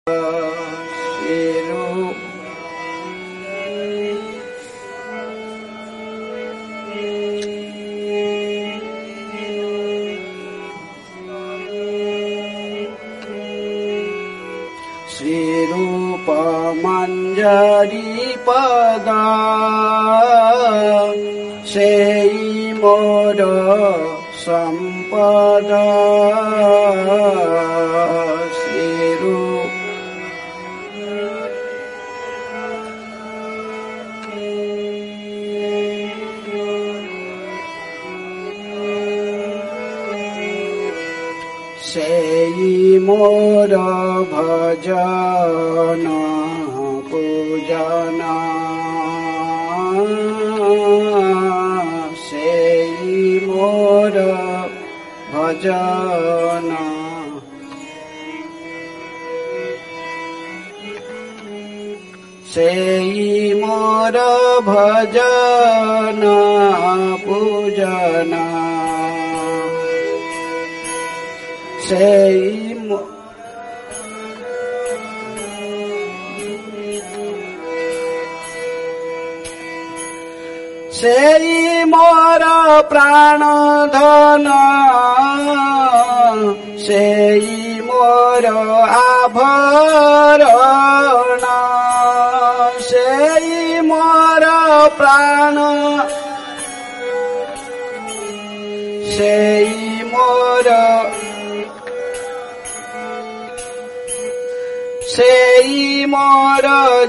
पदा सेई मोर संपदा सेई मोर भजन पूजना सेई मोर भजन सेई मोर भजन पूजना सेई मोर प्राण धन सेई मोर आभरण सेई मोर प्राण सेई मोर सेई मोर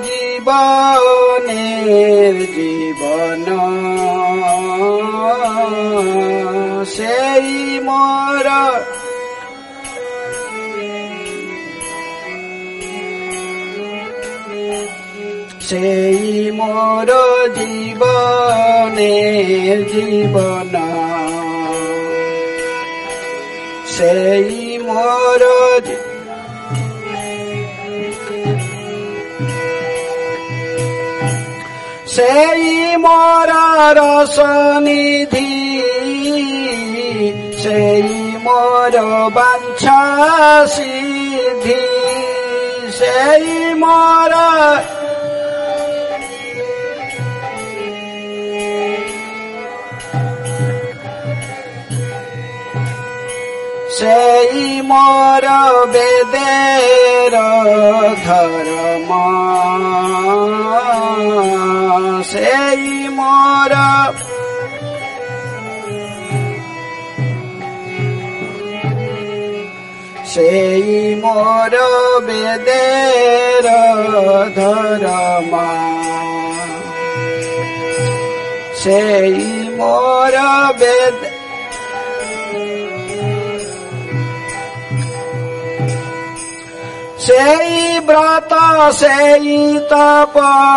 जीवनेर जीवन सेई मोर सेई मोर जीवनेर जीवन सेई मोर सेई मोर रसनिधि सेई मोर वांछा सिद्धि सेई मोर सेई मोर वेदेर धर्म सेई मोर सेई मोर वेदेर धर्म सेई मोर वेद सेई व्रत सेई तप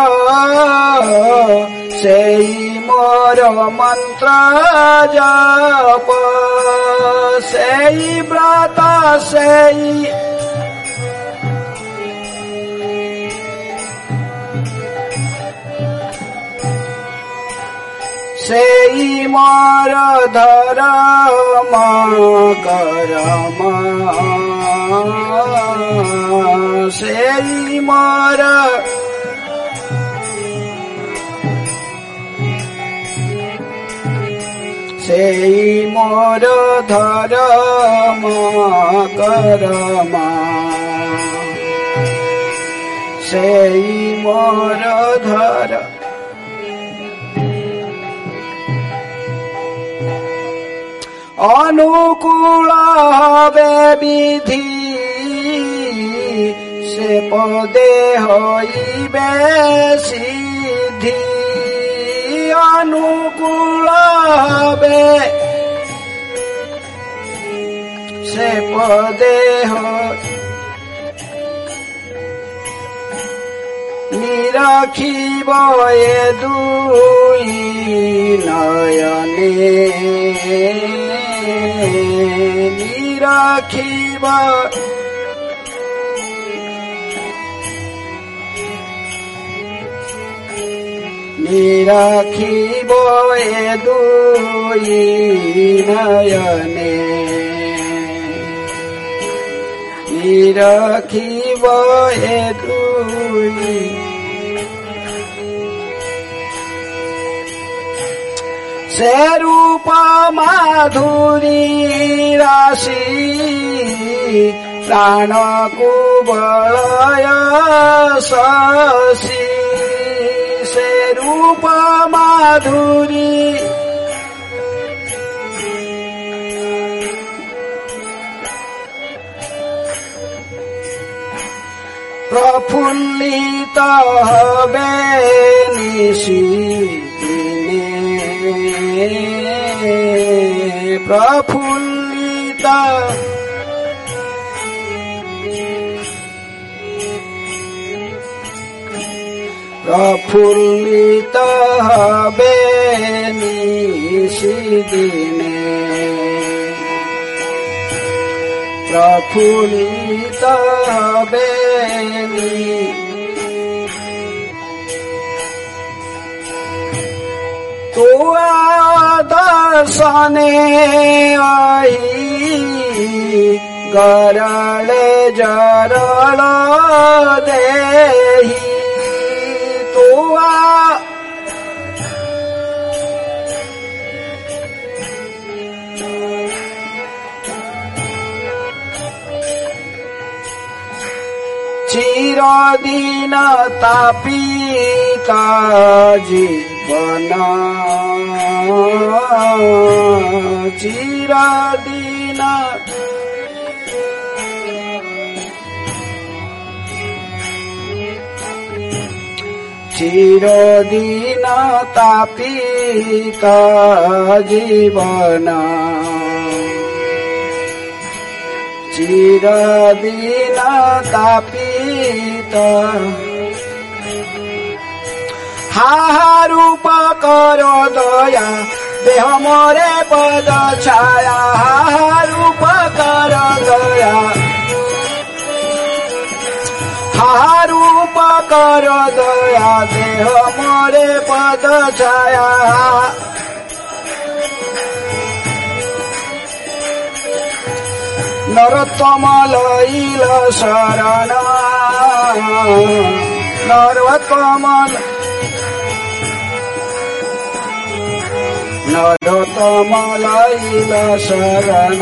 सेई मोर मंत्र जप सेई व्रत सेई सेई मोर धर्म कर्म सेई मोर सेई मोर धर्म कर्म सेई मोर धर्म अनुकूल हवे विधि से पदे होइबे सिद्धि अनुकूल हवे से पदे हो निरखिब ए दुई नयने निरखिब निरखिब ए दुई नयने रखिब ए दुई से रूप माधुरी राशि प्राणको बलय शशि से रूप माधुरी प्रफुल्लित हबे निशिदिने प्रफुल्लित प्रफुल्लित हबे निशिदिने प्रफुल्लित हबे तो दर्शने आई गरले जरल देही तो चिरदिन तापिता जीवन चिरदिन चिरदिन तापिता जीवन चिरदिन तापिता रूप कर दया देह मोरे पद छाया रूप कर दया रूप कर दया देह मोरे पद छाया नरोत्तम लैल शरण नरोत्तम नरोत्तम लैल शरण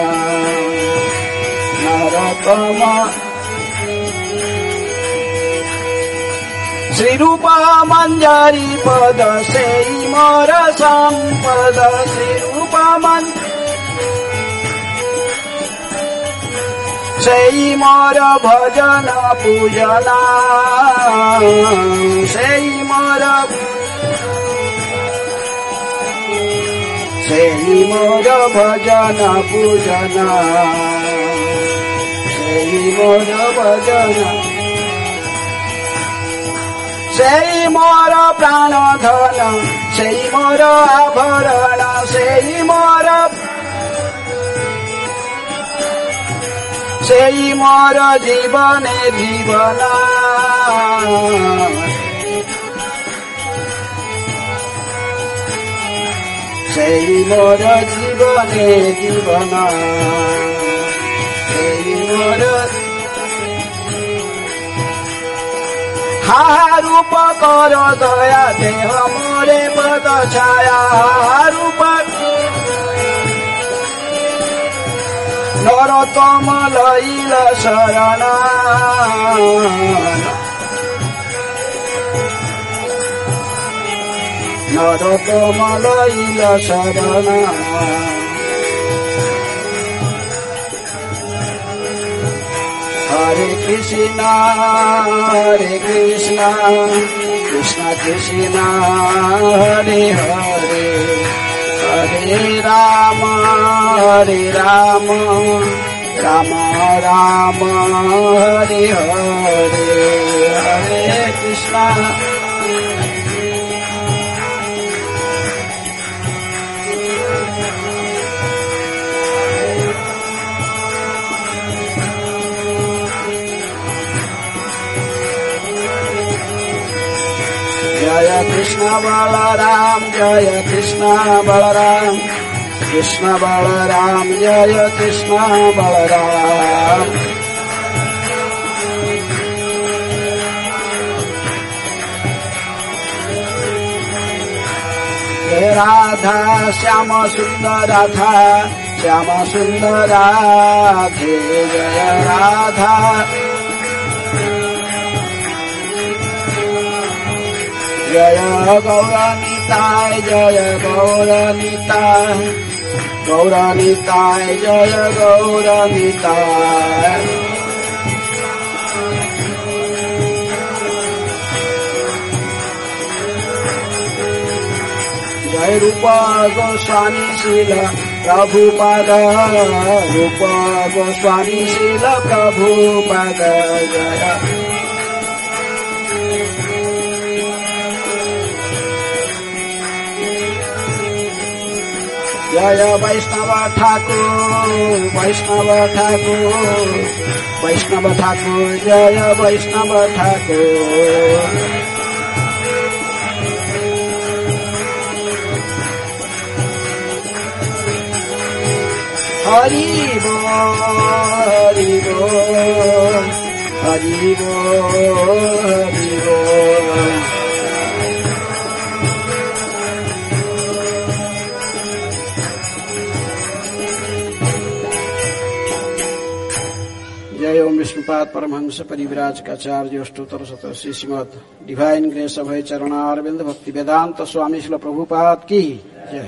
नरोत्तम श्री रूप मंजरी पद से मोर संपद श्री रूप सेई मोर भजन पूजना सेई मोर भजन पूजना सेई मोर भजन सेई मोर प्राण धन सेई मोर आभरण सेई मोर सेई मोर जीवने जीवन सेई मोर जीवने जीवन सेई मोर रूप कर दया देह मोरे पद छाया रूप नरोत्तम लैल शरण नरोत्तम लैल शरण हरे कृष्ण कृष्ण कृष्ण हरे हरे हरे राम राम राम हरे हरे हरे कृष्ण जय कृष्ण बलराम जय कृष्ण बलराम कृष्ण बलराम जय कृष्ण बलराम जय राधा श्याम सुंदर राधा श्याम सुंदर राधे जय राधा जय गौरनिताय जय गौरनिताय गौरनिताय जय गौरनिताय जय रूप गोस्वामी श्रील प्रभुपाद रूप गोस्वामी श्रील प्रभुपाद जय जय वैष्णव ठाकुर वैष्णव ठाकुर वैष्णव ठाकुर जय वैष्णव ठाकुर हरि बोल हरि बोल हरि बोल हरि बोल जय ओम विष्णुपाद परमहंस परिविराज काचार्य अष्टोत्तर शतश्री श्रीमद डिवाइन ग्रेस अभय चरणारविंद भक्ति वेदांत स्वामी श्रील प्रभुपाद की जय।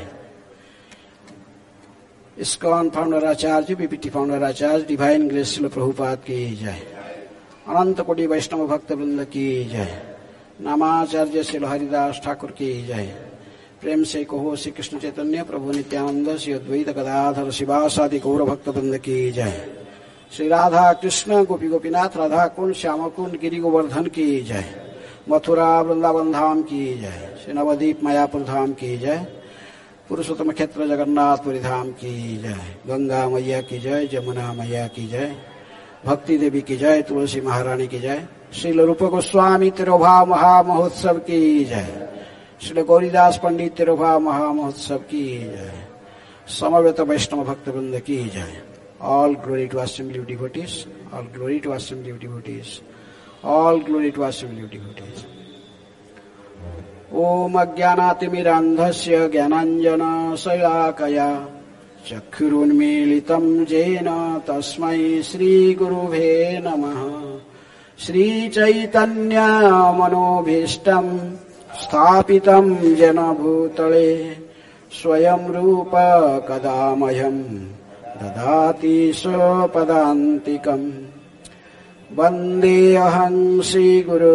इस्कॉन फाउंडर आचार्य बीपीटी फाउंडर आचार्य डिवाइन ग्रेस श्रील प्रभुपाद की जय। अनंत कोटि वैष्णव भक्त वृंद की जय। नामाचार्य श्री हरिदास ठाकुर की जय। प्रेम से कहो श्री कृष्ण चैतन्य प्रभु नित्यानंद श्री अद्वैत गदाधर शिवासादि गौर भक्त वृंद की जय। श्री राधा कृष्ण गोपी गोपीनाथ राधा कुंड श्याम कुंड गिरि गोवर्धन की जय। मथुरा वृंदावन धाम की जय। श्री नवदीप मायापुर धाम की जय। पुरुषोत्तम क्षेत्र जगन्नाथपुरी धाम की जय। गंगा मैया की जय। जमुना मैया की जय। भक्ति देवी की जय। तुलसी महारानी की जय। श्री रूप गोस्वामी तिरुभाव महामहोत्सव की जय। श्री गौरीदास पंडित तिरुभाव महामहोत्सव की जय। समवेत वैष्णव भक्त वृंद की जय। All glory to assembly of devotees. All glory to assembly of devotees. All glory to assembly of devotees. Om Ajnanatimirandhasya Jnananjana Salakaya Chakkhurunmilitam Jena Tasmai Shri Gurubhe Namaha. Shri Chaitanya Manobhishtam Sthapitam Jena Bhutale Swayam Rupa Kadamayam ददाति स्वपदान्तिकम् वन्देऽहं श्रीगुरो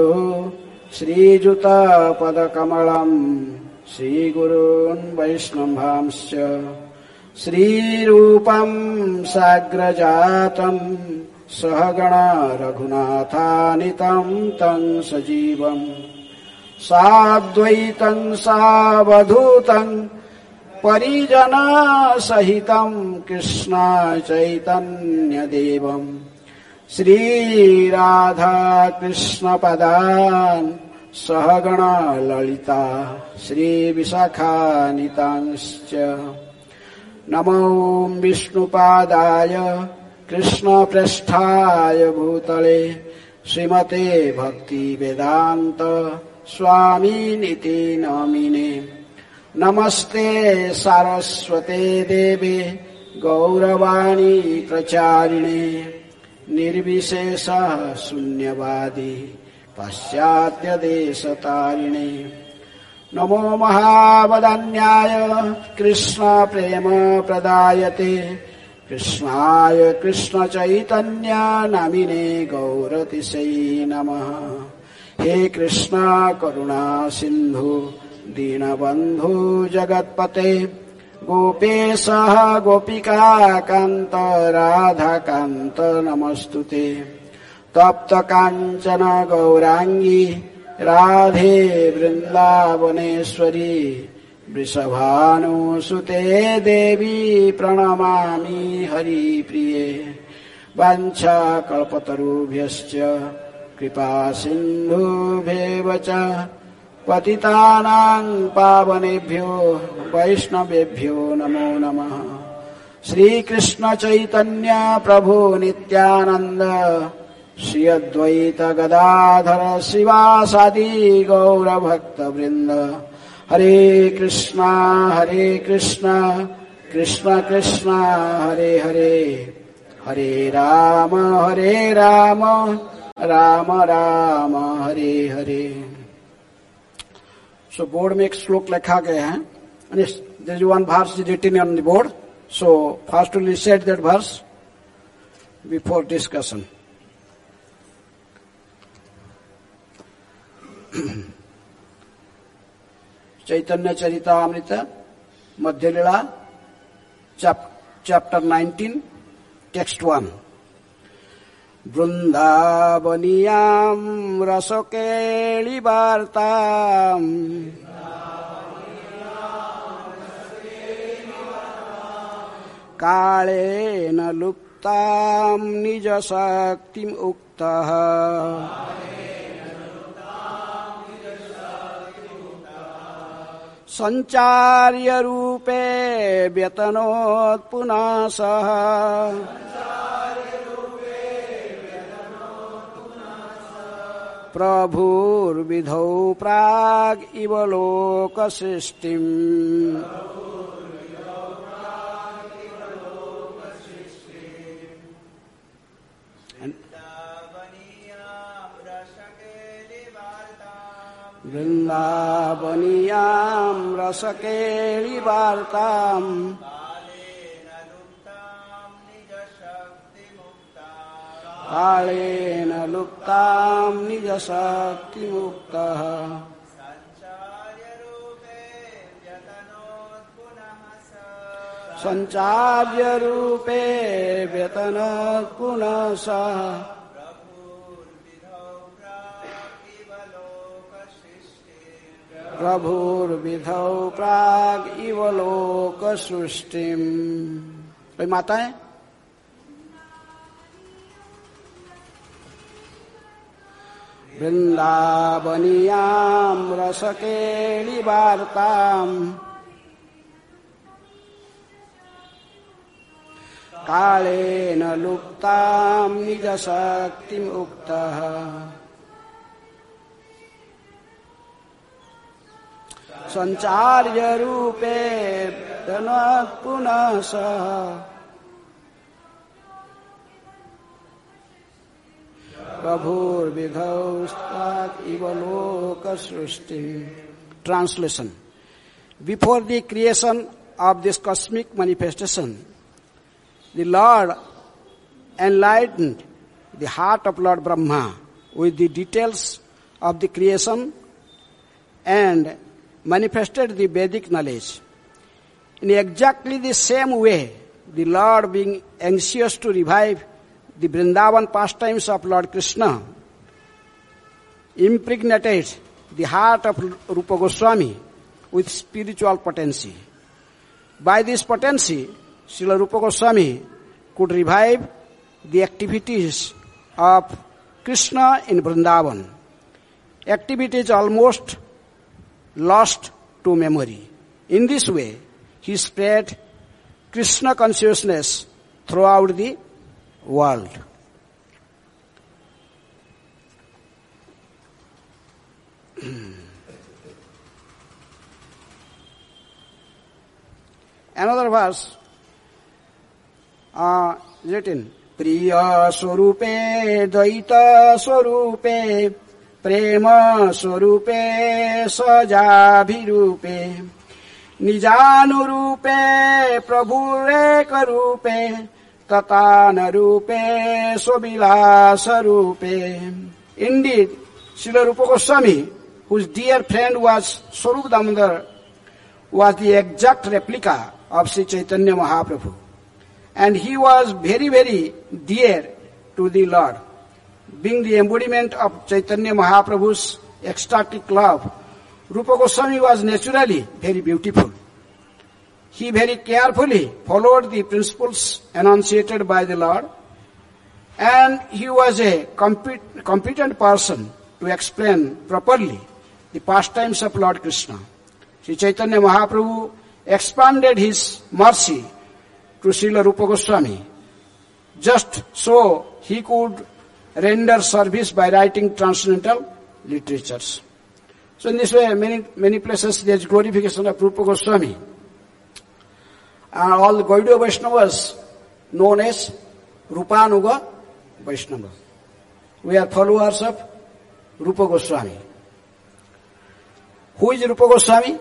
श्रीयुतपदकमलम् श्रीगुरून् वैष्णवांश्च श्रीरूपं साग्रजातं सहगण रघुनाथानितं तं सजीवम् साद्वैतं सावधूतं परिजना सहितं कृष्ण चैतन्य देवं श्री राधा कृष्ण पदान् सहगण ललिता श्री विशाखानितांश्च नमो विष्णुपादाय कृष्ण पृष्ठाय भूतले श्रीमते भक्ति वेदांत स्वामिनिति नामिने नमस्ते सारस्वते देवे गौरवाणी प्रचारिणे निर्विशेष शून्यवादी पाश्चात्य देशतारिणे नमो महावदन्याय कृष्ण प्रेम प्रदायते कृष्णाय कृष्ण चैतन्य नामिने गौरतिशयी नमः। हे कृष्ण करुणा सिंधु दीनबन्धु जगत्पते गोपेशः गोपिका कान्त राधाकान्त नमस्तुते। तप्त काञ्चन गौरांगी राधे वृन्दावनेश्वरी वृषभानुसुते देवी प्रणमामि हरिप्रिये। वाञ्छाकल्पतरुभ्यश्च कृपा सिन्धुभ्येव च पतितानां पावनेभ्यो वैष्णवेभ्यो नमो नमः। श्री कृष्ण चैतन्य प्रभु नित्यानंद श्री अद्वैत गदाधर शिवासादि गौर भक्त वृंद Hare Krishna, Krishna Krishna, Hare Hare, Hare Rama, Rama Rama, Hare Hare. So board में एक श्लोक लिखा गया है. And there is one verse written on the board. So first we will recite that verse before discussion. Chaitanya Charitamrita, Madhya Lila, chapter 19, text 1. Vrindavaniyam rasokeli vartam kalena luptam nija shaktim uktaha Sancharya rupe vyatanot punasaha Prabhur vidhau prag ivaloka srishtim Vrindavaniyam rasakeli vartam Kalena luptam nija shakti muktaha Sancharya rupe vyatanat punasa Prabhur vidhau prag ivaloka srishtim. कोई माता है? Vrindavaniyam rasakeli vartam Kalena luptam nija shaktim uktaha Sancharya rupe dhanat punasa Prabhur vidhaustat ivaloka srishti. Translation. Before the creation of this cosmic manifestation, the Lord enlightened the heart of Lord Brahma with the details of the creation and manifested the Vedic knowledge. In exactly the same way, the Lord, being anxious to revive the Vrindavan pastimes of Lord Krishna, impregnated the heart of Rupa Goswami with spiritual potency. By this potency, Srila Rupa Goswami could revive the activities of Krishna in Vrindavan. Activities almost lost to memory. In this way, he spread Krishna consciousness throughout the world. Another verse written, Priya Swarupe Dvaita Swarupe Prema Swarupe Sajabhirupe Nijanurupe Prabhureka Rupe Tatana Rupe Swabilasa Rupe. Indeed, Srila Rupa Goswami, whose dear friend was Swarup Damodar, was the exact replica of Sri Chaitanya Mahaprabhu. And he was very, very dear to the Lord. Being the embodiment of Chaitanya Mahaprabhu's ecstatic love, Rupa Goswami was naturally very beautiful. He very carefully followed the principles enunciated by the Lord, and he was a competent person to explain properly the pastimes of Lord Krishna. Sri Chaitanya Mahaprabhu expanded his mercy to Srila Rupa Goswami, just so he could render service by writing transcendental literatures. So in this way, many places there is glorification of Rupa Goswami. And all the Gaudiya Vaishnavas known as Rupanuga Vaishnava. We are followers of Rupa Goswami. Who is Rupa Goswami?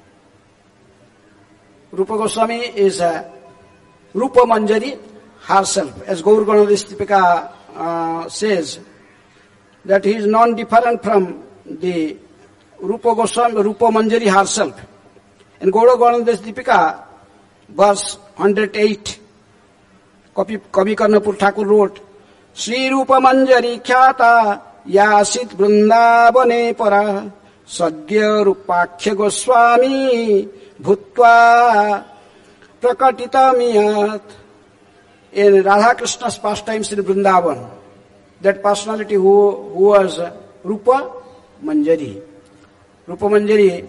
Rupa Goswami is Rupa Manjari herself. As Gaur Ganadistipika says, that he is non-different from the Rupa Goswami, Rupa Manjari herself. In Gaur Ganadistipika, verse 108, Kavi Karnapur Thakur wrote, Sri Rupa Manjari Khyata Yasit Vrindavane Para Sadhya Rupakhya Goswami Bhutva Prakatitamiyat. In Radha Krishna's pastimes in Vrindavan, that personality who was Rupa Manjari. Rupa Manjari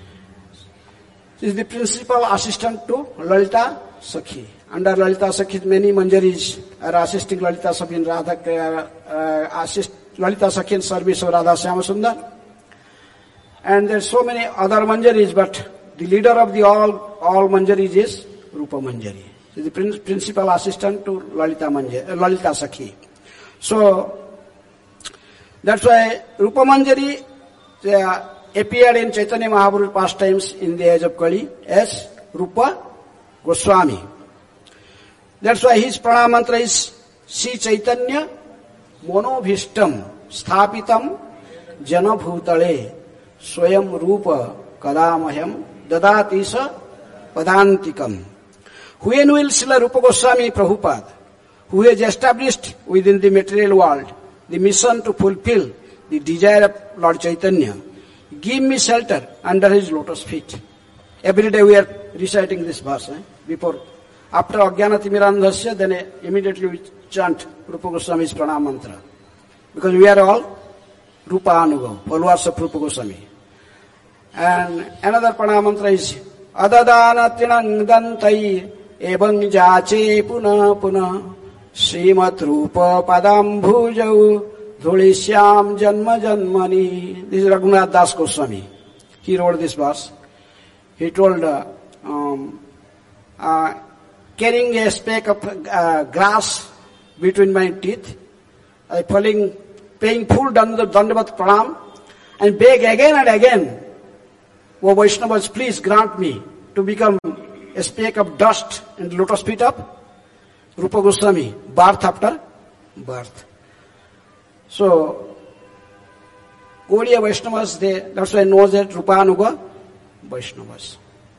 is the principal assistant to Lalita Sakhi. Under Lalita Sakhi, many Manjaris are assisting Lalita Sakhi in Lalita Sakhi in service of Radha Syama Sundar. And there are so many other Manjaris, but the leader of the all Manjaris is Rupa Manjari. He is the principal assistant to Lalita Sakhi. So, that's why Rupa Manjari appeared in Chaitanya Mahaprabhu's pastimes in the age of Kali as Rupa Goswami. That's why his pranam mantra is Sri Chaitanya Monobhishtam Sthapitam Janabhutale Swayam Rupa Kadamaham Dadatisa Padantikam. When will Srila Rupa Goswami Prabhupada, who has established within the material world the mission to fulfill the desire of Lord Chaitanya, give me shelter under his lotus feet? Every day we are reciting this verse. After Ajnanatimirandhasya, then immediately we chant Rupa Goswami's pranam mantra. Because we are all Rupa Anuga, followers of Rupa Goswami. And another pranam mantra is Adadana Tinangdantai Ebang Jache Puna Puna Srimat Rupa Padam Bhujau Dhulishyam Janma Janmani. This is Raghunath Das Goswami. He wrote this verse. He told, carrying a speck of grass between my teeth, paying full Dandavat Pranam, and beg again and again, O Vaishnavas, please grant me to become a speck of dust in the lotus feet of Rupa Goswami, birth after birth. So, Gaudiya Vaishnavas, that's why knows that Rupanuga Vaishnavas.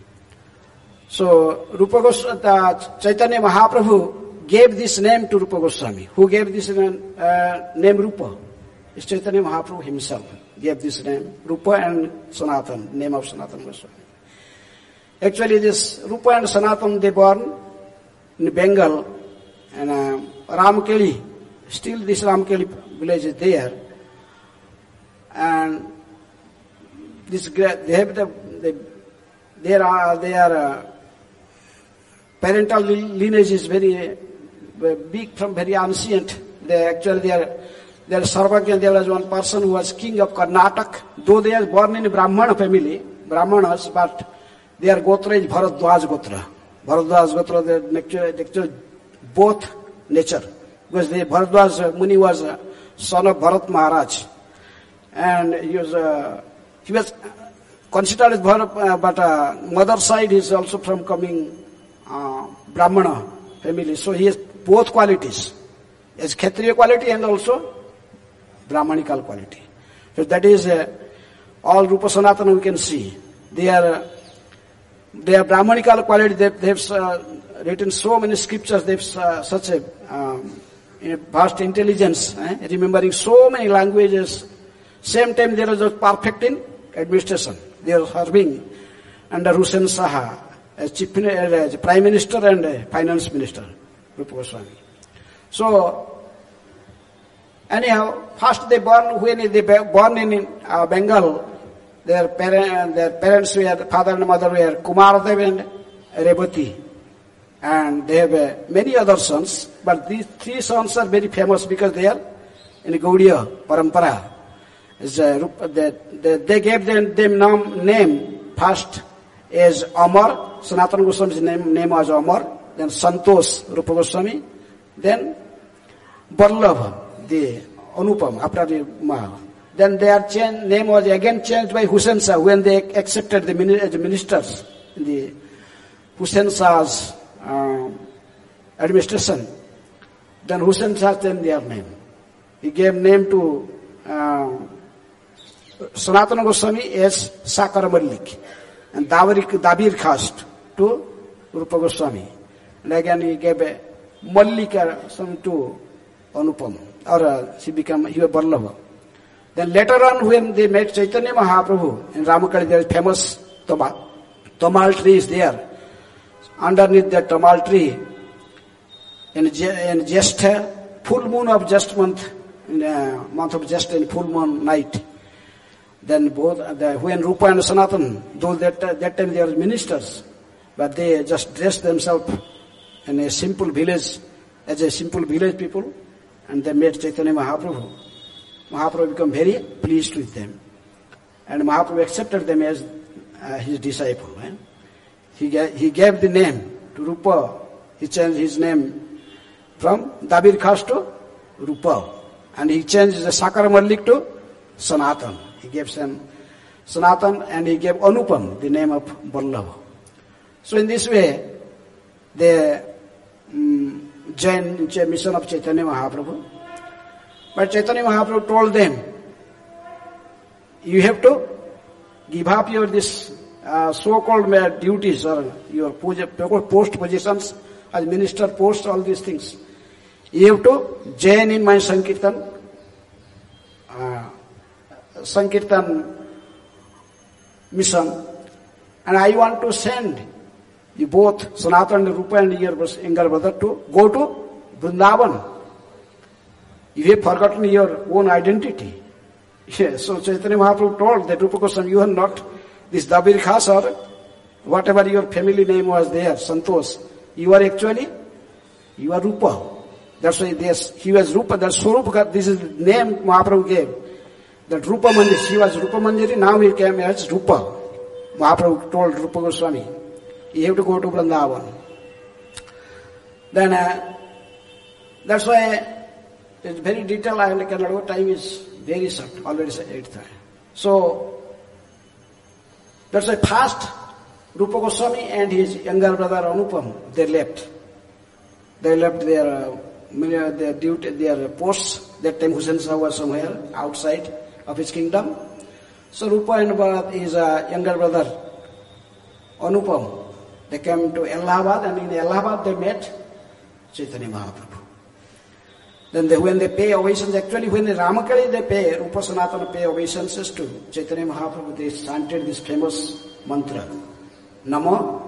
So, Chaitanya Mahaprabhu gave this name to Rupa Goswami. Who gave this name Rupa? It's Chaitanya Mahaprabhu himself gave this name, Rupa and Sanatan, name of Sanatan Goswami. Actually, this Rupa and Sanatan, they born in Bengal, and Ramkeli, still this Ramkeli village is there, and this their parental lineage is very big, from very ancient. They are Sarvagya. There was one person who was king of Karnataka, though they are born in a Brahmana family, Brahmanas, but their Gotra is Bharadwaj Gotra. Bharadwaj Gotra, they are both nature. Because the Bharadwaj Muni was a son of Bharat Maharaj. And he was considered as Bharat, but mother side is also from coming Brahmana family. So he has both qualities. He has Kshatriya quality and also Brahmanical quality. So that is all Rupa Sanatana we can see. They are Brahmanical quality. They have written so many scriptures. They have such a vast intelligence, remembering so many languages. Same time they are just perfect in administration. They are serving under Hussain Saha as Prime Minister and Finance Minister, Rupa Goswami. So, anyhow, first when they born in Bengal, their parents were, father and mother were Kumardev and Revati. And they have many other sons, but these three sons are very famous because they are in Gaudiya Parampara. They gave them name first as Amar. Sanatana Goswami's name was Amar. Then Santosh Rupa Goswami. Then Vallabha, the Anupam, after the Maha. Then their name was again changed by Hussain Shah when they accepted the ministers in the Hussain Shah's administration. Then Hussain Shah changed their name. He gave name to Sanatana Goswami as Sakara Malik and Dabir Khast to Rupa Goswami. And again he gave a Mallika to Anupam, or he was Vallabha. Then later on when they met Chaitanya Mahaprabhu in Ramakali, there is famous Tamal tree is there. Underneath that Tamal tree, in Jesta, full moon of Jesta month, in month of Jesta in full moon night, then when Rupa and Sanatan, though that time they are ministers, but they just dressed themselves in a simple village, as a simple village people, and they met Chaitanya Mahaprabhu. Mahaprabhu became very pleased with them, and Mahaprabhu accepted them as his disciple. Right? He gave the name to Rupa. He changed his name from Dabir Khas to Rupa, and he changed the Sakara Malik to Sanatan. He gave them Sanatan, and he gave Anupam the name of Vallabha. So in this way, the Jain mission of Chaitanya Mahaprabhu. But Chaitanya Mahaprabhu told them, you have to give up your this so-called duties or your post positions as minister post, all these things. You have to join in my Sankirtan mission, and I want to send you both, Sanatan and Rupa and your younger brother, to go to Vrindavan. You have forgotten your own identity. Yes, so Chaitanya Mahaprabhu told that Rupa Goswami, you are not this Dabir Khas or whatever your family name was there, Santosh. You are Rupa. That's why he was Rupa, that's Swarupa, this is the name Mahaprabhu gave. That Rupa Manjari, he was Rupa Manjari, now he came as Rupa. Mahaprabhu told Rupa Goswami, you have to go to Vrindavan. Then, that's why it's very detailed, I cannot go, time is very short, already 8:30. So, that's why first Rupa Goswami and his younger brother Anupam, they left. They left their duty, their posts. That time Hussain Shah was somewhere outside of his kingdom. So Rupa and his younger brother Anupam, they came to Allahabad, and in Allahabad they met Chaitanya Mahaprabhu. Then when they pay obeisances, actually when the Ramakali they pay, Rupa Sanatana pay obeisances to Chaitanya Mahaprabhu, they chanted this famous mantra, Namo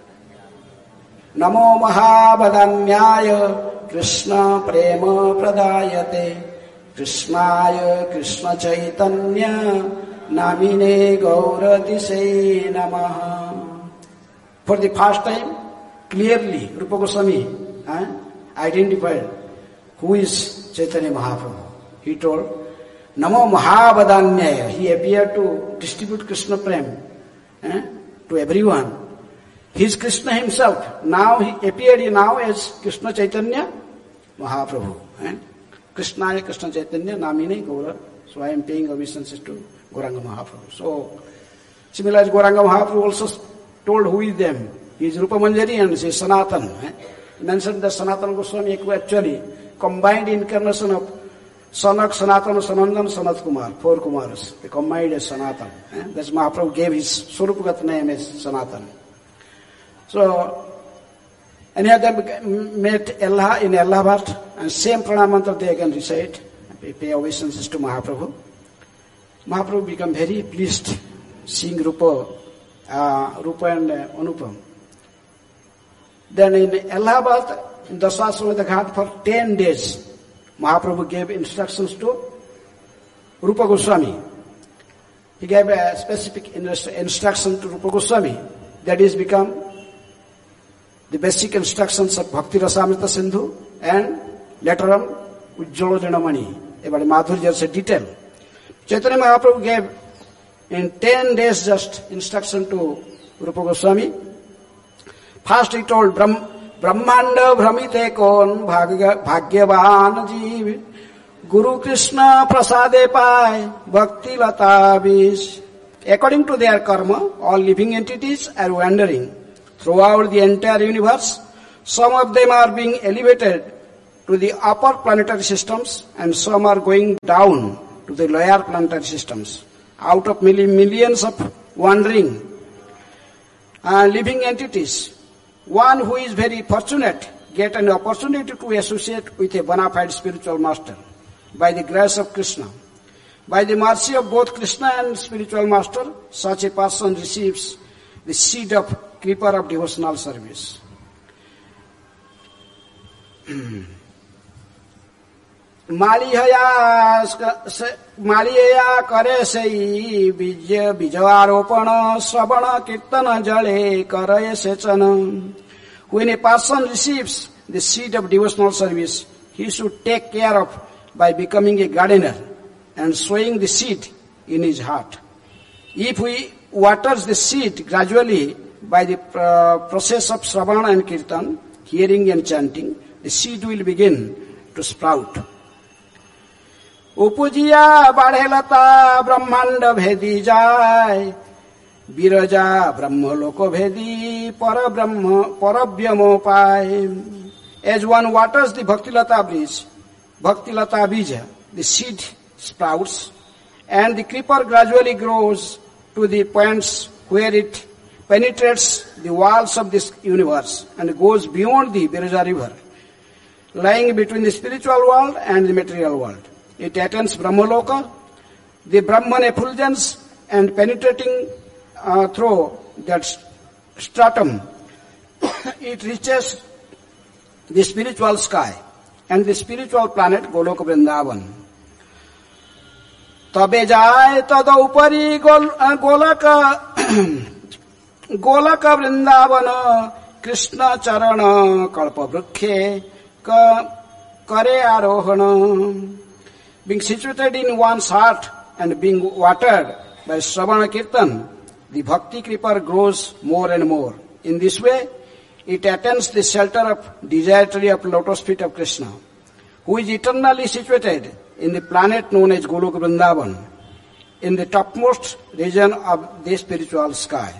Mahabadanyaya Krishna Prema Pradayate Krishnaya Krishna Chaitanya Namine Gauratise Namaha. For the first time, clearly Rupa Goswami identified who is Chaitanya Mahaprabhu. He told, Namo Mahabadanyaya. He appeared to distribute Krishna Prem to everyone. He is Krishna himself. Now he appeared now as Krishna Chaitanya Mahaprabhu. Krishnaya Krishna Chaitanya Namine Gaura. So I am paying obeisances to Gauranga Mahaprabhu. So similarly Gauranga Mahaprabhu also told who is them. He is Rupa Manjari and he is Sanatan. He mentioned that Sanatana Goswami actually combined incarnation of Sanak, Sanatana, Sanandan, Sanat Kumar, 4 Kumaras. They combined as Sanatan. That's Mahaprabhu gave his Swarupagat name as Sanatan. So, any of them met in Allahabad, and same pranam mantra they again recite, pay obeisances to Mahaprabhu. Mahaprabhu became very pleased seeing Rupa and Anupam. Then in Allahabad, in Dasaswamedha Ghat for 10 days, Mahaprabhu gave instructions to Rupa Goswami. He gave a specific instruction to Rupa Goswami that is become the basic instructions of Bhakti Rasamrita Sindhu and later on Ujjala Janamani about Madhurya detail. Chaitanya Mahaprabhu gave in 10 days just instruction to Rupa Goswami. First he told Brahmanda Brahmite kon bhagyavan jeev Guru Krishna prasade pai bhakti lata bis. According to their karma, all living entities are wandering throughout the entire universe. Some of them are being elevated to the upper planetary systems and some are going down to the lower planetary systems. Out of millions of wandering living entities, one who is very fortunate get an opportunity to associate with a bona fide spiritual master by the grace of Krishna. By the mercy of both Krishna and spiritual master, such a person receives the seed of creeper of devotional service. Mallya करे सई बीजवारोपण श्रवण कीर्तन जले करे सेचन. When a person receives the seed of devotional service, he should take care of by becoming a gardener and sowing the seed in his heart. If he waters the seed gradually by the process of Shravana and Kirtan, hearing and chanting, the seed will begin to sprout. Upujiya badhelata brahmanda bhedi jai Biraja brahmaloko bhedi paravyamo pai. As one waters the Bhaktilata bija, the seed sprouts and the creeper gradually grows to the points where it penetrates the walls of this universe and goes beyond the Biraja river, lying between the spiritual world and the material world. It attains Brahmaloka, the Brahman effulgence, and penetrating through that stratum, it reaches the spiritual sky and the spiritual planet Goloka Vrindavan. Tabe jai tada upari Golaka Vrindavana Krishna Charana Kalpa Vrukhe Kare Arohana. Being situated in one's heart and being watered by Shravana Kirtan, the Bhakti Creeper grows more and more. In this way, it attains the shelter of desire tree of lotus feet of Krishna, who is eternally situated in the planet known as Goloka Vrindavan, in the topmost region of the spiritual sky.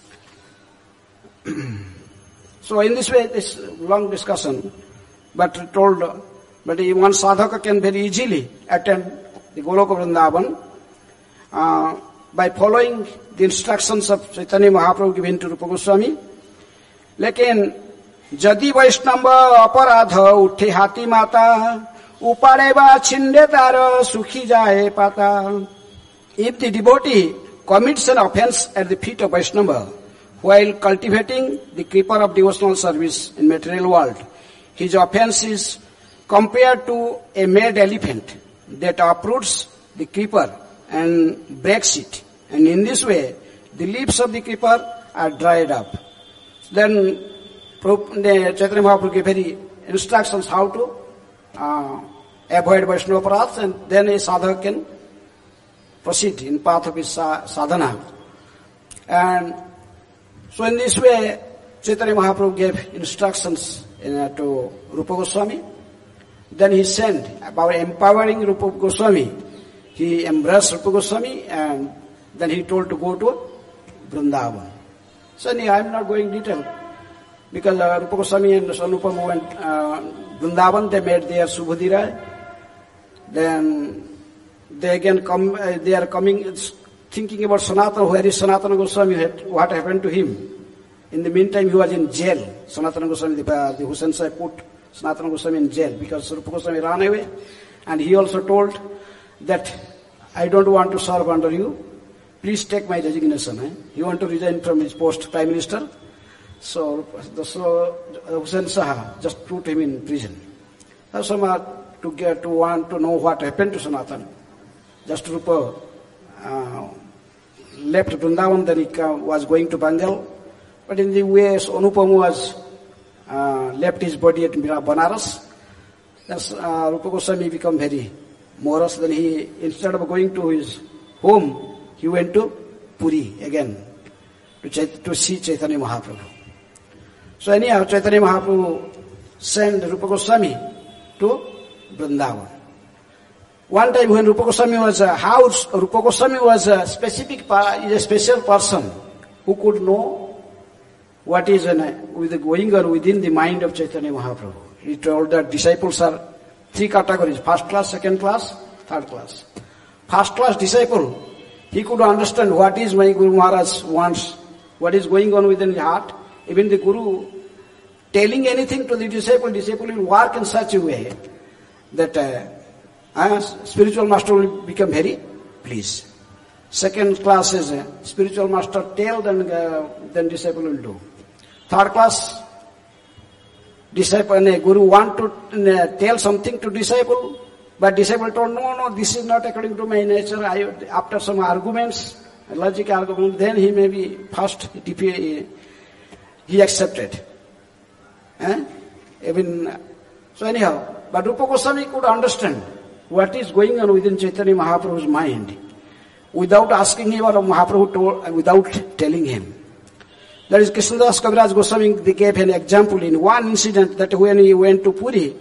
So in this way, this long discussion, but one sadhaka can very easily attain the Goloka Vrindavan by following the instructions of Chaitanya Mahaprabhu given to Rupa Goswami. लेकिन जदि वैष्णव अपराध उठे हाथी माता उपाड़े बा छिंडे तार सुखी जाए पाता. If the devotee commits an offense at the feet of Vaishnava while cultivating the creeper of devotional service in material world, his offense is compared to a mad elephant that uproots the creeper and breaks it, and in this way the leaves of the creeper are dried up. Then Chaitanya Mahaprabhu gave very instructions how to avoid Vaishnava paths, and then a sadhaka can proceed in path of his sadhana. And so in this way, Chaitanya Mahaprabhu gave instructions to Rupa Goswami. Then he sent about empowering Rupa Goswami. He embraced Rupa Goswami and then he told to go to Vrindavan. So I am not going detail because Rupa Goswami and Sanupama went Vrindavan. They made their Subhadira. Then they again come. They are coming, thinking about Sanatana. Where is Sanatana Goswami? What happened to him? In the meantime, he was in jail. Sanatana Goswami, the Hussain Sahib put Sanatana Goswami in jail because Rupa Goswami ran away, and he also told that I don't want to serve under you. Please take my resignation. He want to resign from his post, Prime Minister. So Hussain Shah just put him in prison. So to want to know what happened to Sanatana. Just Rupa left Vrindavan, then he was going to Bengal. But in the way Anupama was left his body at Banaras, Rupa Goswami became very More or less, then he, instead of going to his home, he went to Puri again to see Chaitanya Mahaprabhu. So anyhow, Chaitanya Mahaprabhu sent Rupa Goswami to Vrindavan. One time when Rupa Goswami was Rupa Goswami was a special person who could know what is going on within the mind of Chaitanya Mahaprabhu. He told that disciples are three categories: first class, second class, third class. First class disciple, he could understand what is my Guru Maharaj wants, what is going on within the heart. Even the Guru telling anything to the disciple will work in such a way that spiritual master will become very pleased. Second class is spiritual master tell, then disciple will do. Third class, disciple and Guru want to tell something to disciple, but disciple told, no, this is not according to my nature. After some arguments, logic argument, then he may be first, he accepted. So anyhow, but Rupa Goswami could understand what is going on within Chaitanya Mahaprabhu's mind without asking him, or Mahaprabhu without telling him. That is, Krishnadas Kaviraj Goswami, they gave an example in one incident that when he went to Puri,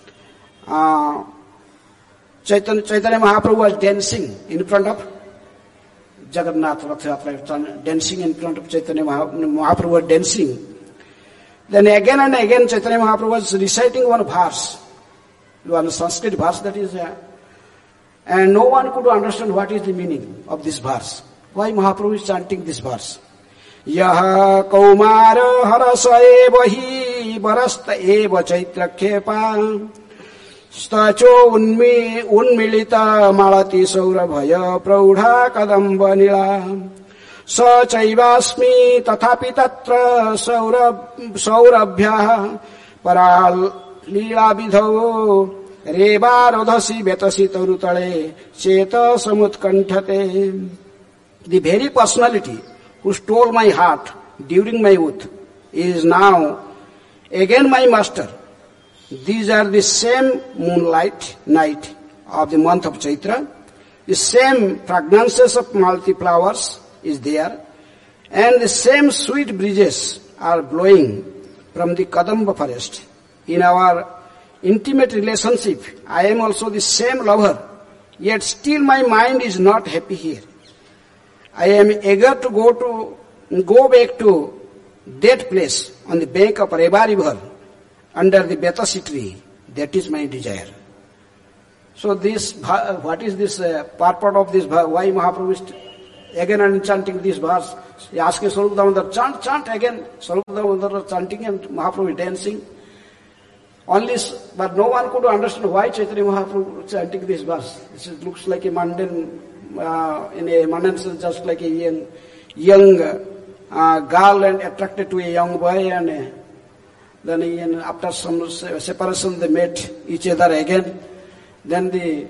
Chaitanya Mahaprabhu was dancing in front of Jagannath Rath, dancing in front of Chaitanya Mahaprabhu was dancing. Then again and again Chaitanya Mahaprabhu was reciting one verse, one Sanskrit verse that is, and no one could understand what is the meaning of this verse. Why Mahaprabhu is chanting this verse? Yaha kaumara harasa eva hi barasta eva chaitra khepa stacho unmilita malati saurabhaya praudha kadamba nila sa chaivasmi tathapi tatra saurabhyah paral lila vidhavo reva rodhasi betasi tarutale cheta samutkanthate. The very personality who stole my heart during my youth is now again my master. These are the same moonlight night of the month of Chaitra. The same fragrances of multi flowers is there, and the same sweet breezes are blowing from the Kadamba forest. In our intimate relationship, I am also the same lover, yet still my mind is not happy here. I am eager to go back to that place on the bank of Reva river under the Betasi tree. That is my desire. So this, what is this purport of this? Why Mahaprabhu is again and chanting this verse? He asking Swarup Damodar, chant again. Swarup Damodar chanting and Mahaprabhu is dancing. But no one could understand why Chaitanya Mahaprabhu chanting this verse. This looks like a mundane, in a mundane sense, just like a young girl and attracted to a young boy, and then after some separation they met each other again. Then the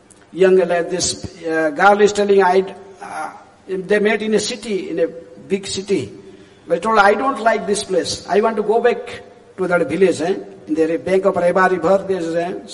this girl is telling, they met in a city, in a big city. They told, I don't like this place. I want to go back to that village. In the bank of Reva river, there is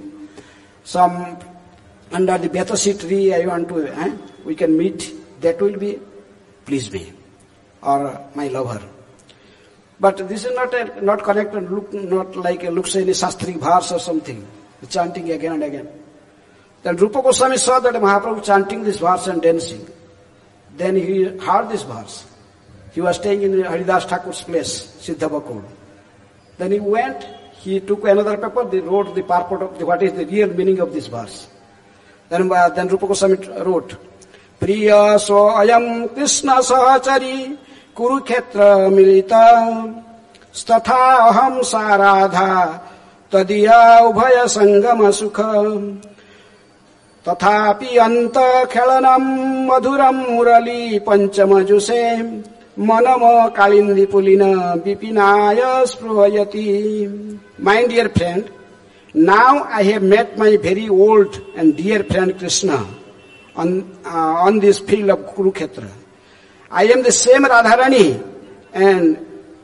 some under the Betasi tree. I want to, we can meet. That will be please me, or my lover. But this is not connected. Not like looks any Shastric verse or something. Chanting again and again. Then Rupa Goswami saw that Mahaprabhu chanting this verse and dancing. Then he heard this verse. He was staying in Haridas Thakur's place, Siddhabakur. Then he went, he took another paper, they wrote the purport of what is the real meaning of this verse. Then Rupa Goswami wrote, Priya so ayam Krishna sahachari Kurukshetra milita statha aham saradha tadiya ubhaya sangama sukha tathapi anta khelanam madhuram murali panchamajuse manama kalindi pulina vipinaya spruhayati. My dear friend, now I have met my very old and dear friend Krishna on this field of Kurukshetra. I am the same Radharani, and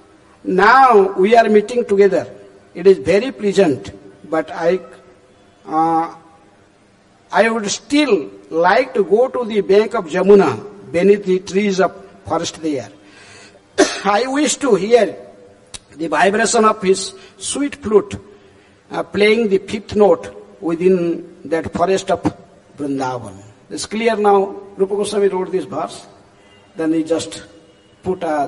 now we are meeting together. It is very pleasant, but I I would still like to go to the bank of Jamuna beneath the trees of forest there. I wish to hear the vibration of his sweet flute playing the fifth note within that forest of Vrindavan. It's clear now. Rupa Goswami wrote this verse. Then he just put on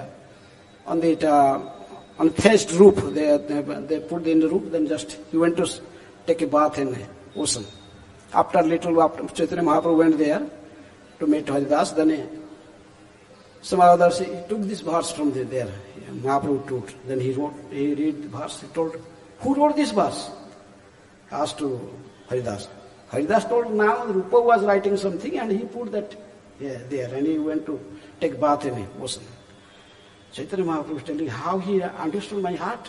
the thatched roof. They put in the roof. Then just he went to take a bath in the ocean. After Chaitanya Mahaprabhu went there to meet Haridas. Then some others he took this verse from there. Mahaprabhu took. Then he read the verse. He told, who wrote this verse? Asked to Haridas. Haridas told now Rupa was writing something and he put that there and he went to take bath in the ocean. Chaitanya Mahaprabhu was telling how he understood my heart.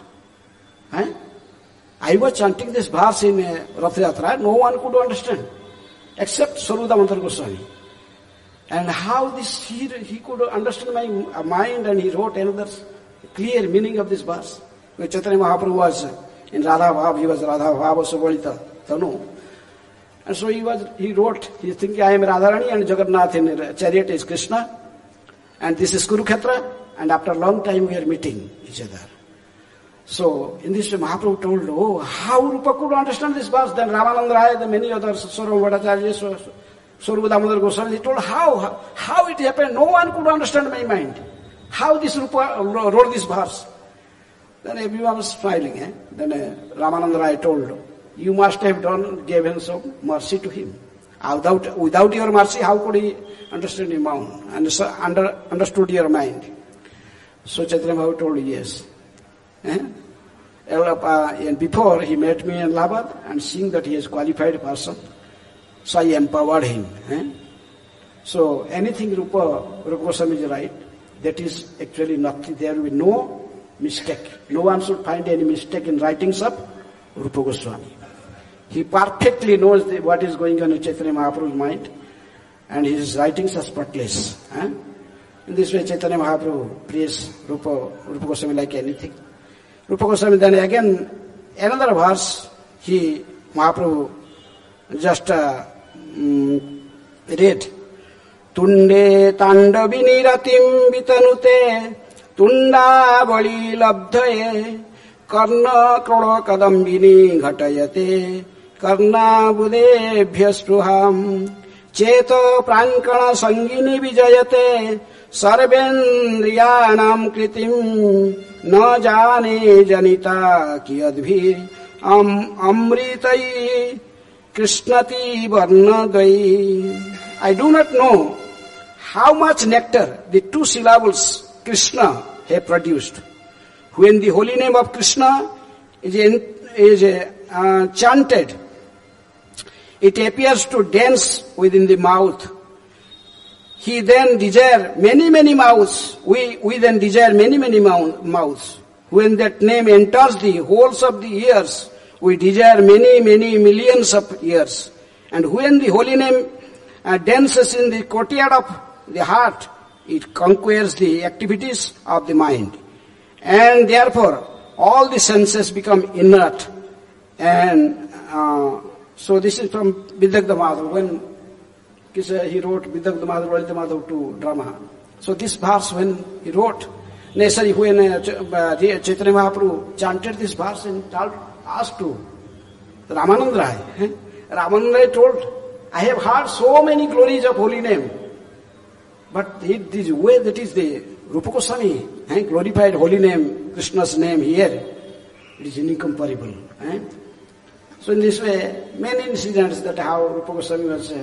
I was chanting this verse in Rath Yatra, no one could understand except Swarupa Damodar Goswami. And how this he could understand my mind and he wrote another clear meaning of this verse. When Chaitanya Mahaprabhu was in Radha Bhav, he was Radha Bhav Subalita Tanu. And so he wrote, he thinking I am Radharani and Jagannath in chariot is Krishna. And this is Kurukshetra. And after a long time we are meeting each other. So in this way Mahaprabhu told, how Rupa could understand this verse? Then Ramananda Raya, the many others, Swarupa Bhattacharya, Swarupa Damodar Goswami, they told how it happened. No one could understand my mind. How this Rupa wrote this verse. Then everyone was smiling. Then Ramananda Raya told, you must have given some mercy to him. Without your mercy, how could he understand your mind and understood your mind? So Chaitanya Mahaprabhu told, yes. And before he met me in Allahabad and seeing that he is qualified person, so I empowered him. So anything Rupa Goswami is right, that is actually nothing. There will be no mistake. No one should find any mistake in writings of Rupa Goswami. He perfectly knows what is going on in Chaitanya Mahaprabhu's mind, and his writings are spotless. In this way, Chaitanya Mahaprabhu praised Rupa Goswami like anything. Rupa Goswami then again, another verse, Mahaprabhu just read. Tunde tandavini ratim vitanute, tunda bali labdhaye, karna krodo kadambini ghatayate, karna budebhya spruham, cheto prankana sangini vijayate, sarvendriyanam kritim, na jane janita kiyadbhir, amritai krishnati varnadai. I do not know how much nectar the two syllables Krishna have produced. When the holy name of Krishna is chanted, it appears to dance within the mouth. He then desires many mouths. We then desire many mouths. When that name enters the holes of the ears, we desire many millions of ears. And when the holy name dances in the courtyard of the heart, it conquers the activities of the mind. And therefore, all the senses become inert. And so this is from Vidagdha Madhav. When he wrote Vidagdha Madhav, Lalita Madhav to drama. So this verse when he wrote, necessarily when Chaitanya Mahaprabhu chanted this verse and asked to Ramananda Raya. Ramananda Raya told, I have heard so many glories of holy name. But this way that is the Rupa Goswami, glorified holy name, Krishna's name here, it is incomparable. So in this way, many incidents that how Rupa Goswami was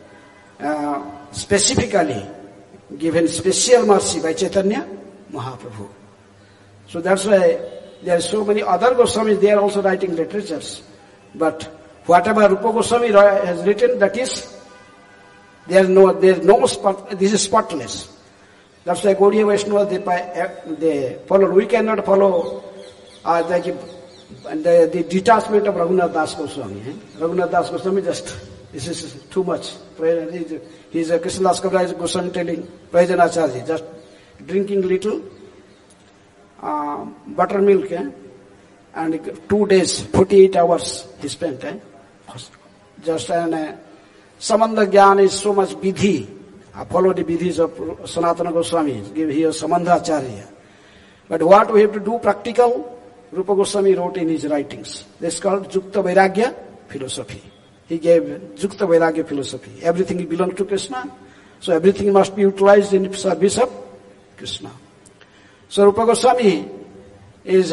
specifically given special mercy by Chaitanya Mahaprabhu. So that's why there are so many other Goswamis, they are also writing literatures. But whatever Rupa Goswami has written, that is, there is no spot, this is spotless. That's why Gaudiya Vaishnavas, they follow. We cannot follow the detachment of Raghunath Das Goswami. Raghunath Das Goswami this is too much. He is a Krishnadas Kaviraj Goswami telling Prayojanacharya, just drinking little buttermilk, and 2 days, 48 hours he spent. Just Samandha Gyan is so much vidhi. I follow the vidhis of Sanatana Goswami. He was Samandha Acharya. But what we have to do practical, Rupa Goswami wrote in his writings. This is called Jukta Vairagya philosophy. He gave Jukta Vairagya philosophy. Everything belongs to Krishna, so everything must be utilized in service of Krishna. So Rupa Goswami is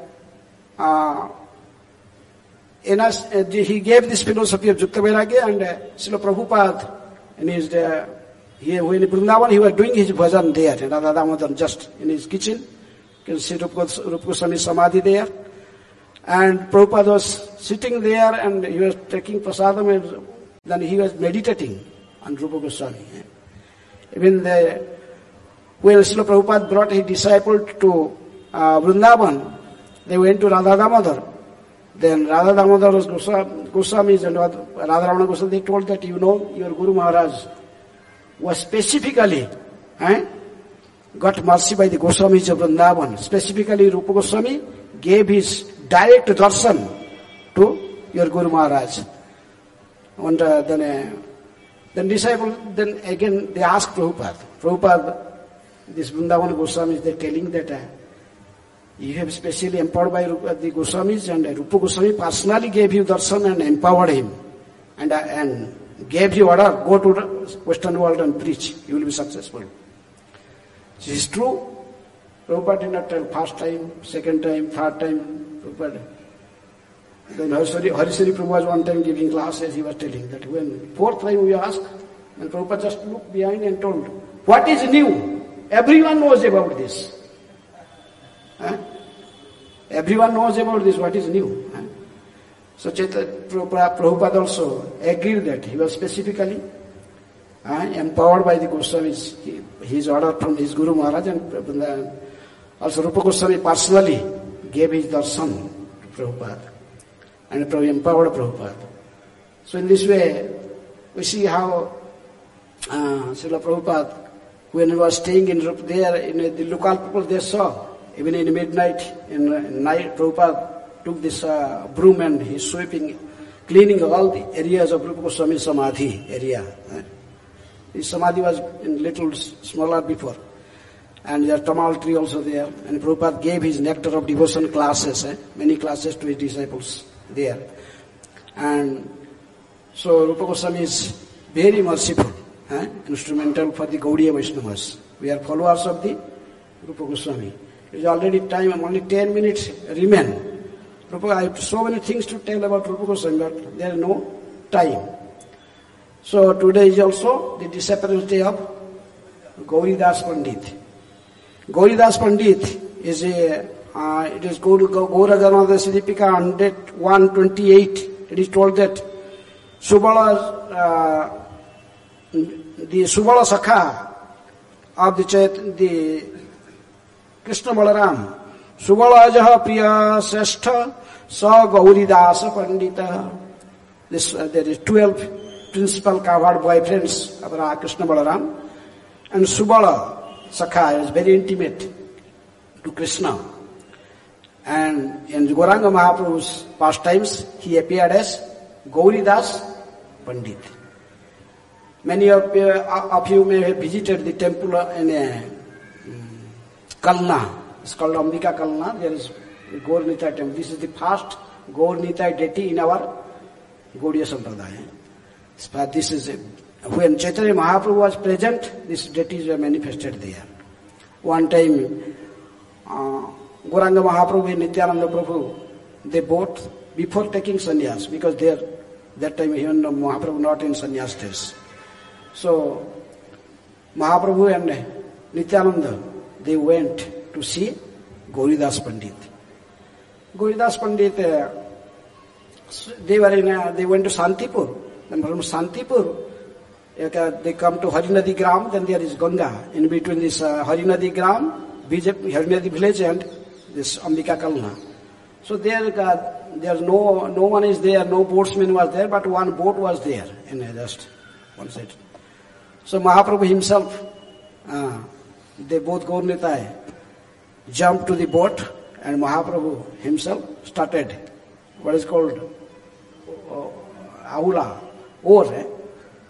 he gave this philosophy of Jukta Vairagya, and Srila Prabhupada, when in Vrindavan, he was doing his bhajan there, in Radha Damodar, just in his kitchen. You can see Rupa Goswami Samadhi there. And Prabhupada was sitting there and he was taking prasadam, and then he was meditating on Rupa Goswami. Even when Srila Prabhupada brought his disciple to Vrindavan, they went to Radha Damodar. Then Radha Damodar was Goswamis and Radha Ramana Goswami, they told that, your Guru Maharaj was specifically got mercy by the Goswamis of Vrindavan. Specifically, Rupa Goswami gave his direct darshan to your Guru Maharaj. And then disciple, then again they asked Prabhupada, this Vrindavan Goswamis, they're telling that you have specially empowered by the Goswamis, and Rupa Goswami personally gave you darshan and empowered him, and gave you order, go to the Western world and preach, you will be successful. This is true. Prabhupada did not tell first time, second time, third time. Prabhupada. Then Harisari Prabhu was one time giving classes, he was telling that when fourth time we asked, and Prabhupada just looked behind and told, what is new? Everyone knows about this. Everyone knows about this, what is new. So Prabhupada also agreed that he was specifically empowered by the Goswamis, his order from his Guru Maharaj, and also Rupa Goswami personally gave his darshan to Prabhupada and empowered Prabhupada. So in this way, we see how Srila Prabhupada, when he was staying in there, the local people they saw, even in midnight, in night, Prabhupada took this broom and he's sweeping, cleaning all the areas of Rupa Goswami Samadhi area. His Samadhi was in little smaller before. And there are tamal tree also there. And Prabhupada gave his nectar of devotion classes, many classes to his disciples there. And so Rupa Goswami is very merciful, instrumental for the Gaudiya Vaishnavas. We are followers of the Rupa Goswami. It is already time, only 10 minutes remain. I have so many things to tell about Rupa Goswami, but there is no time. So today is also the disappearance day of Gauridas Pandit. Gauridas Pandit is it is Gaura Ganadha Siddhipika 128. It is told that Subala, the Subala Sakha of the Krishna Balaram, Subala Ajaha Priya Seshtha Sa Gauridasa Pandita. There is 12 principal covered boyfriends of Krishna Balaram, and Subala Sakha is very intimate to Krishna. And in Gauranga Mahaprabhu's pastimes, he appeared as Gauridas Pandit. Many of you may have visited the temple in Kalna. It's called Ambika Kalna. There is Gaur Nitai temple. This is the first Gaur Nitai deity in our Gaudiya Sampradaya. This is when Chaitanya Mahaprabhu was present, these deities were manifested there. One time, Gauranga Mahaprabhu and Nityananda Prabhu, they both, before taking sannyas, because that time even Mahaprabhu not in sannyas stage. So, Mahaprabhu and Nityananda, they went to see Gauridas Pandit. Gauridas Pandit, they went to Santipur. And from Santipur, they come to Harinadi Gram, then there is Ganga. In between this Harinadi Gram, Harinadi village and this Ambika Kalna. So there's no one is there, no boatsman was there, but one boat was there in just one side. So Mahaprabhu himself, they both Gaur Nitai, jumped to the boat, and Mahaprabhu himself started what is called Aula, oar.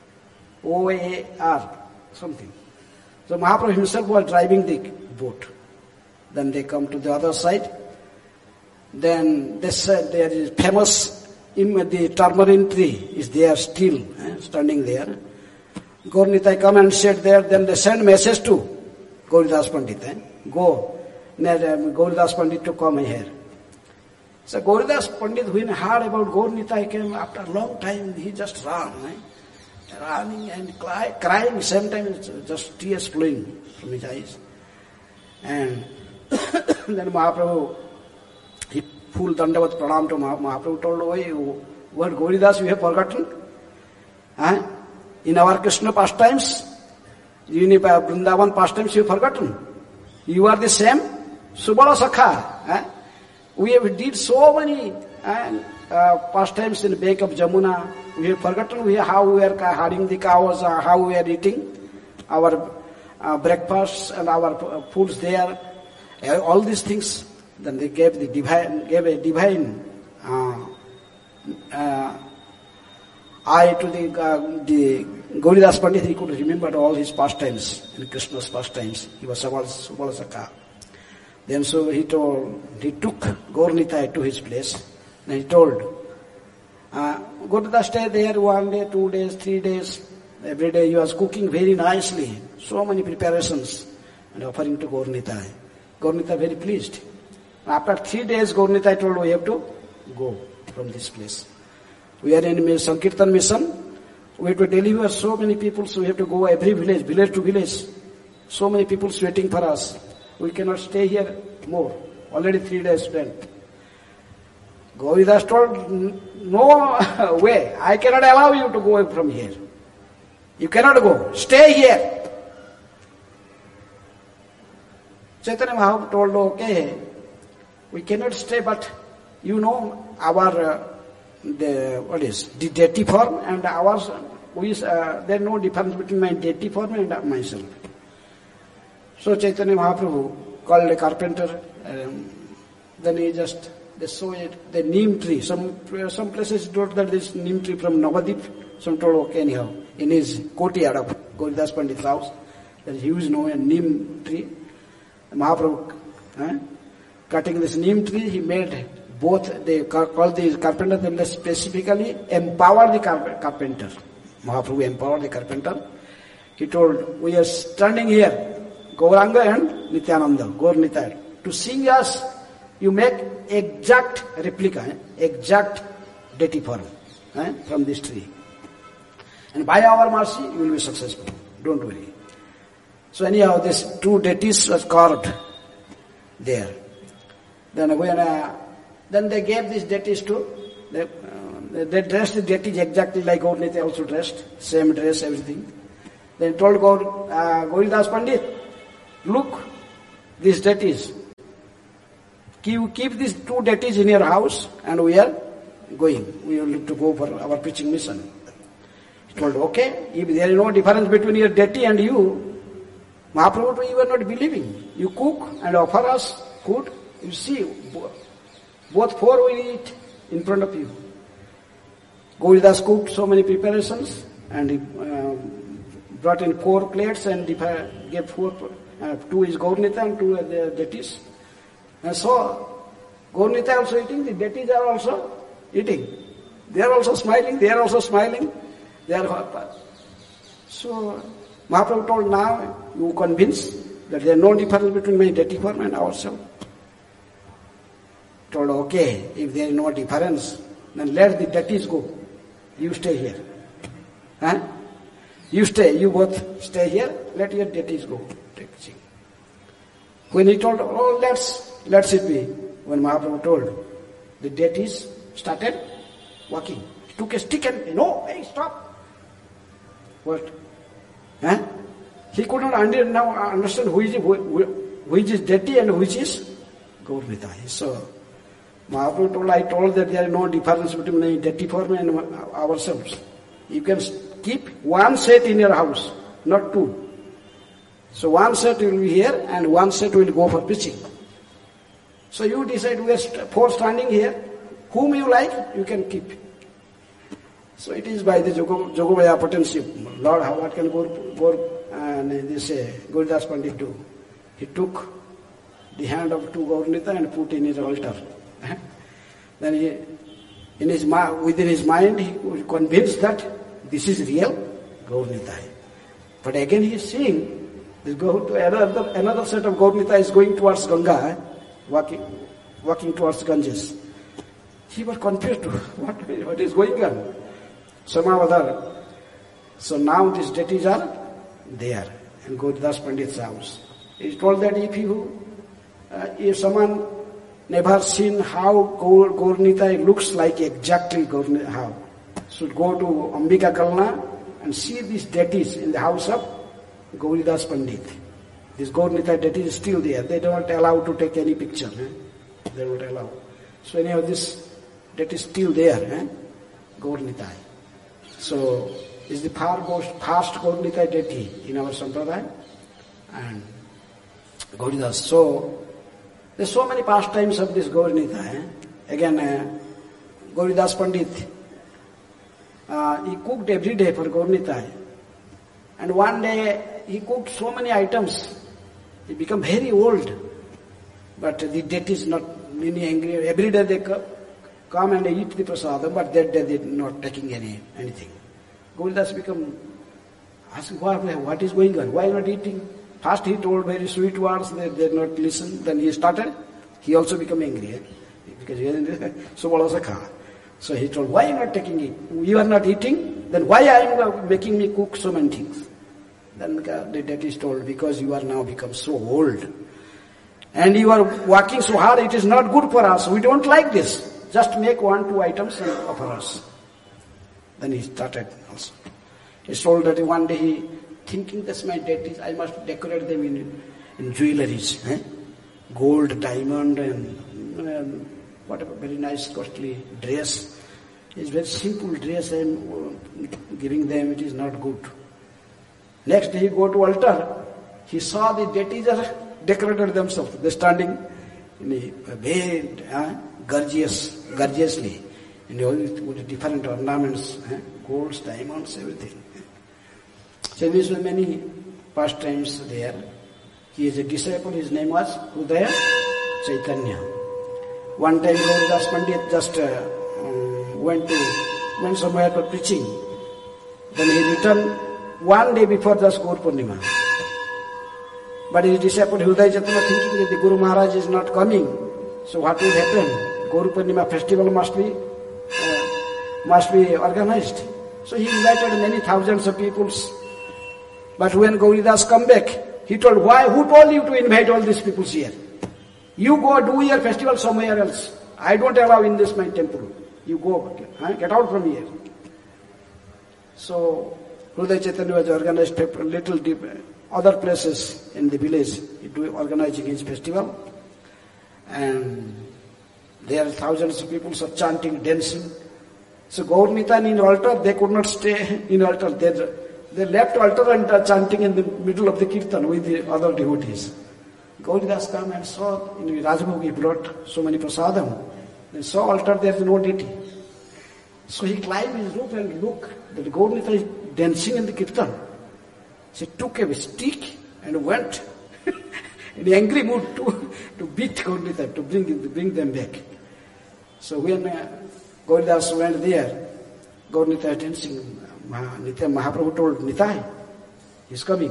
OAR, something. So Mahaprabhu himself was driving the boat. Then they come to the other side. Then they said there is famous, the tamarind tree is there still, standing there. Gaur Nitai come and sit there, then they send message to Gauridas Pandit. Go, Gauridas Pandit to come here. So Gauridas Pandit, when heard about Gaur Nitai came after a long time, he just ran. Running and crying, same time just tears flowing from his eyes. And then Mahaprabhu, he full dandavat pranam to Mahaprabhu told, oh, what Gauridas we have forgotten? In our Krishna pastimes, in Vrindavan pastimes you have forgotten. You are the same Subala Sakha. We have did so many pastimes in the bank of Jamuna. We have forgotten how we are herding the cows, how we are eating our breakfasts and our foods there. All these things. Then they gave a divine eye to the Gauridas Pandit. He could remember all his pastimes in Krishna's pastimes. He was Subala Sakha. Then so he took Gaur Nitai to his place. And he told, go to the stay there 1 day, 2 days, 3 days. Every day he was cooking very nicely. So many preparations and offering to Gaur Nitai. Gaur Nitai very pleased. After 3 days, Gaur Nitai told, we have to go from this place. We are in Sankirtan mission. We have to deliver so many people, so we have to go every village to village. So many people waiting for us. We cannot stay here more. Already 3 days spent. Gauridas told, no way. I cannot allow you to go from here. You cannot go. Stay here. Chaitanya Mahaprabhu told, okay, we cannot stay, but you know our the deity form and ours. There is no difference between my deity form and myself. So Chaitanya Mahaprabhu called a carpenter. Then they saw it, the neem tree. Some places told that this neem tree from Navadip. Some told, okay, anyhow, in his courtyard of Gauridas Pandit's house, there is huge neem tree. Mahaprabhu, cutting this neem tree, he made both, they called the carpenter, they specifically empower the carpenter. Mahaprabhu empowered the carpenter. He told, we are standing here, Gauranga and Nityananda, Gaur Nitai, to sing us, you make exact replica, exact deity form from this tree. And by our mercy, you will be successful. Don't worry. So anyhow, these 2 deities was carved there. Then when they gave these deities to, they dressed the deities exactly like Gaur Nitai also dressed, same dress, everything. Then told Gauridas Pandit, look, these deities. Keep these 2 deities in your house, and we are going. We will to go for our preaching mission. He told, okay, if there is no difference between your deity and you, Mahaprabhu, you are not believing. You cook and offer us food. You see, both 4 will eat in front of you. Gauridas cooked so many preparations, and he brought in 4 plates and gave 4. 2 is Gaur Nitai and 2 are the deities. And so, Gaur Nitai also eating, the deities are also eating. They are also smiling, they are also smiling. They are. So, Mahaprabhu told, now you convinced that there is no difference between my deity form and ourselves. Told, okay, if there is no difference, then let the deities go. You stay here. You stay, you both stay here, let your deities go. When he told, oh, let's it be. When Mahaprabhu told, the deities started walking. He took a stick and, no, hey, stop. What? He could not understand who is his deity and which is Gaur Nitai. So, Mahaprabhu I told that there is no difference between the deity form and ourselves. You can keep 1 set in your house, not 2. So 1 set will be here and 1 set will go for preaching. So you decide, we are 4 standing here. Whom you like, you can keep. So it is by the Jogomaya potency. Lord, what can Gauridas Pandit do? He took the hand of two Gaurnita and put in his altar. Then within his mind, he was convinced that this is real Gaurnita. But again he is seeing another set of Gaurnita is going towards Ganga, walking towards Ganges. He was confused. What is going on? Somehow or other. So now these deities are there in Gauridas Pandit's house. He is told that if someone never seen how Gaurnita looks like exactly Gaurnita, how, should go to Ambika Kalna and see these deities in the house of Gauridas Pandit. This Gaurnita deity is still there. They don't allow to take any picture. They don't allow. So anyhow, this deity is still there. Gaurnita. So is the past Gaurnita deity in our Sampradaya. And Gauridas. So there's so many pastimes of this Gaurnita. Again, Gauridas Pandit, he cooked every day for Gaurnita. And one day he cooked so many items, he became very old. But the deity is not really angry. Every day they come and eat the prasadam, but that day they are not taking anything. Gauridas become asking, what is going on? Why not eating? First he told very sweet words, they did not listen. Then he started, he also became angry. Because he was so he told, why are you not taking it? You are not eating? Then why are you making me cook so many things? Then the deity is told, because you are now become so old. And you are working so hard, it is not good for us. We don't like this. Just make 1-2 items and offer us. Then he started also. He told that one day he thinking that's my deities, I must decorate them in jewelries. Gold, diamond and whatever, very nice costly dress. It's very simple dress I am giving them, it is not good. Next day he go to altar, he saw the deities are decorated themselves. They're standing in a very gorgeously, with different ornaments, golds, diamonds, everything. So there were many pastimes there. He is a disciple, his name was Hridaya Chaitanya. One time Gauridas Pandit just went somewhere for preaching. Then he returned one day before the Gaur Purnima. But his disciple Hridaya Chaitanya thinking that the Guru Maharaj is not coming. So what will happen? Gaur Purnima festival must be organized. So he invited many thousands of people. But when Gauridas come back, he told, who told you to invite all these people here? You go do your festival somewhere else. I don't allow in this my temple. You go, get out from here. So Hridaya Chaitanya was organized little deep, other places in the village, organizing his festival. And there are thousands of people are chanting, dancing. So Gaurnita in altar, they could not stay in altar. They left altar and chanting in the middle of the kirtan with the other devotees. Gauridas come and saw in Rajbhog he brought so many prasadam. They saw altar, there is no deity. So he climbed his roof and looked that Gaurnita is dancing in the kirtan. So he took a stick and went in angry mood to beat Gaurnita, to bring them back. So when Gauridas went there, Gaurnita dancing. Mahaprabhu told Nitai, he's coming.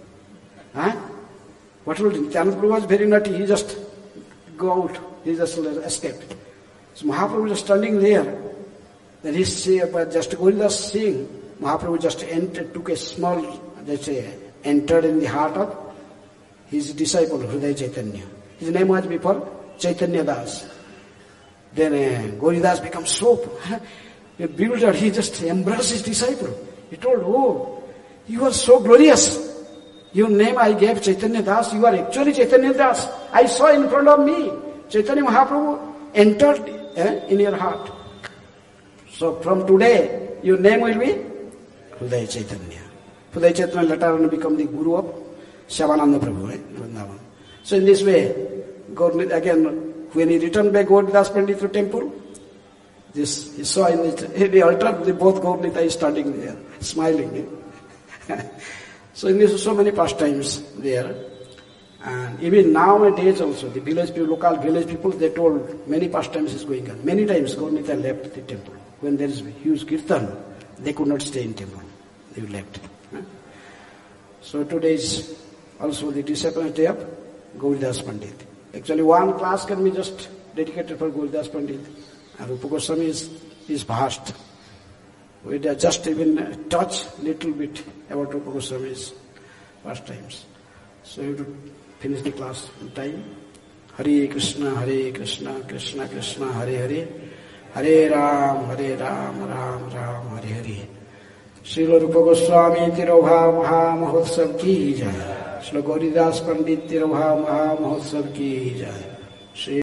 What told him? Nityananda Prabhu was very naughty, he just go out, he just escaped. So Mahaprabhu was standing there. Then he just Gauridas seeing, Mahaprabhu just entered, took a small, entered in the heart of his disciple, Hridaya Chaitanya. His name was before Chaitanya Das. Then Gauridas becomes so bewildered, he just embraced his disciple. He told, you are so glorious. Your name I gave Chaitanya Das, you are actually Chaitanya Das. I saw in front of me, Chaitanya Mahaprabhu entered in your heart. So from today, your name will be Hridaya Chaitanya. Hridaya Chaitanya later on become the guru of Shyamananda Prabhu. So in this way, again, when he returned back Gauridas Pandit to temple, This he saw in the altar, both Gaur Nitai is standing there, smiling. So in this, so many pastimes there. And even nowadays also, the village people, local village people, they told many pastimes is going on. Many times Gaur Nitai left the temple. When there is huge kirtan, they could not stay in temple. They left. So today is also the disappearance day of Gauridas Pandit. Actually one class can be just dedicated for Gauridas Pandit. And Rupa Goswami is vast. We just even touch little bit about Rupa Goswami's pastimes. So you have to finish the class in time. Hare Krishna, Krishna Krishna, Hare Hare, Hare Ram, Ram Ram, Hare Hare. Srila Rupa Goswami Tirobha Maha Mahotsav ki jai. Srila Gauridas Pandit Tirobha Maha Mahotsav ki jai.